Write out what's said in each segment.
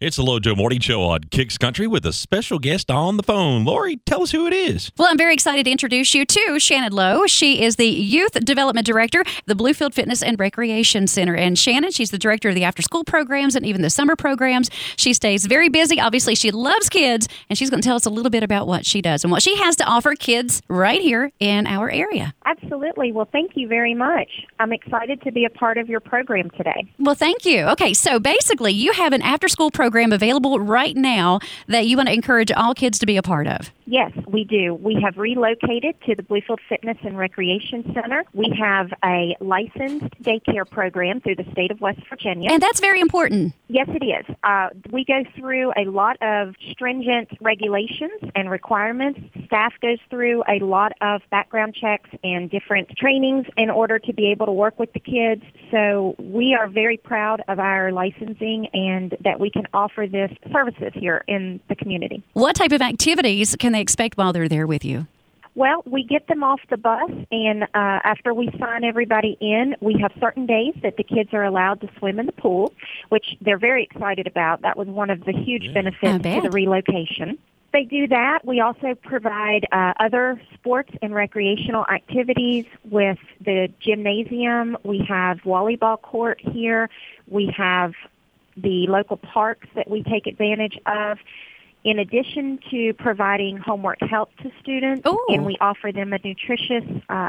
It's the Lojo Morning Show on Kicks Country with a special guest on the phone. Lori, tell us who it is. Well, I'm very excited to introduce you to Shannon Lowe. She is the Youth Development Director of the Bluefield Fitness and Recreation Center. And Shannon, she's the director of the after-school programs and even the summer programs. She stays very busy. Obviously, she loves kids, and she's going to tell us a little bit about what she does and what she has to offer kids right here in our area. Absolutely. Well, thank you very much. I'm excited to be a part of your program today. Well, thank you. Okay, so basically, you have an after-school program available right now that you want to encourage all kids to be a part of. Yes, we do. We have relocated to the Bluefield Fitness and Recreation Center. We have a licensed daycare program through the state of West Virginia. And that's very important. Yes, it is. We go through a lot of stringent regulations and requirements. Staff goes through a lot of background checks and different trainings in order to be able to work with the kids. So we are very proud of our licensing and that we can offer this services here in the community. What type of activities can they expect while they're there with you? Well, we get them off the bus, and after we sign everybody in, we have certain days that the kids are allowed to swim in the pool, which they're very excited about. That was one of the huge benefits to the relocation. They do that. We also provide other sports and recreational activities with the gymnasium. We have volleyball court here. We have the local parks that we take advantage of. In addition to providing homework help to students, and we offer them a nutritious,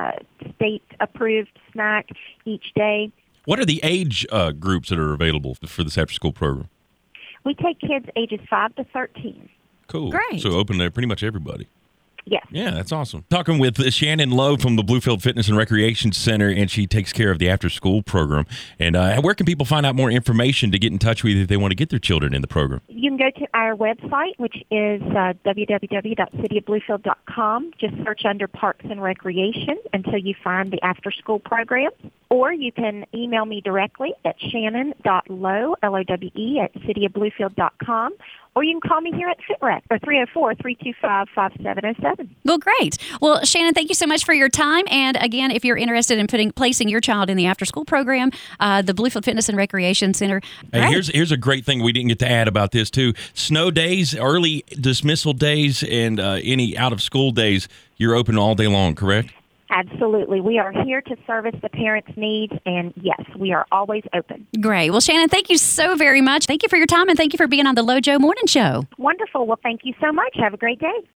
state-approved snack each day. What are the age groups that are available for this after-school program? We take kids ages 5 to 13. Cool. Great. So open to pretty much everybody. Yes. Yeah, that's awesome. Talking with Shannon Lowe from the Bluefield Fitness and Recreation Center, and she takes care of the after-school program. And where can people find out more information to get in touch with you if they want to get their children in the program? You can go to our website, which is www.cityofbluefield.com. Just search under Parks and Recreation until you find the after-school program. Or you can email me directly at shannon.lowe, L-O-W-E, at cityofbluefield.com. Or you can call me here at FitRec, or 304-325-5707. Well, great. Well, Shannon, thank you so much for your time. And again, if you're interested in placing your child in the after-school program, the Bluefield Fitness and Recreation Center. Hey, here's a great thing we didn't get to add about this, too. Snow days, early dismissal days, and any out-of-school days, you're open all day long, correct? Absolutely. We are here to service the parents' needs, and yes, we are always open. Great. Well, Shannon, thank you so very much. Thank you for your time, and thank you for being on the Lojo Morning Show. Wonderful. Well, thank you so much. Have a great day.